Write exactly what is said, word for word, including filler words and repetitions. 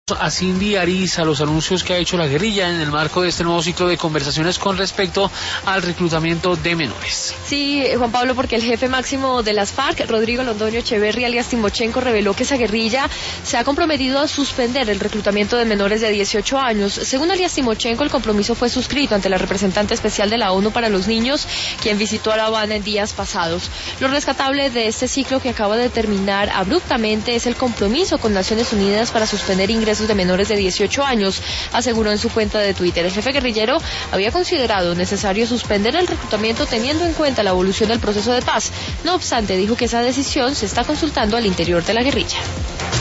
A Cindy Ariza, los anuncios que ha hecho la guerrilla en el marco de este nuevo ciclo de conversaciones con respecto al reclutamiento de menores. Sí, Juan Pablo, porque el jefe máximo de las FARC, Rodrigo Londoño Echeverri, alias Timochenko, reveló que esa guerrilla se ha comprometido a suspender el reclutamiento de menores de dieciocho años. Según alias Timochenko, el compromiso fue suscrito ante la representante especial de la ONU para los niños, quien visitó a La Habana en días pasados. Lo rescatable de este ciclo que acaba de terminar abruptamente es el compromiso con Naciones Unidas para suspender ingresos de menores de dieciocho años, aseguró en su cuenta de Twitter. El jefe guerrillero había considerado necesario suspender el reclutamiento teniendo en cuenta la evolución del proceso de paz. No obstante, dijo que esa decisión se está consultando al interior de la guerrilla.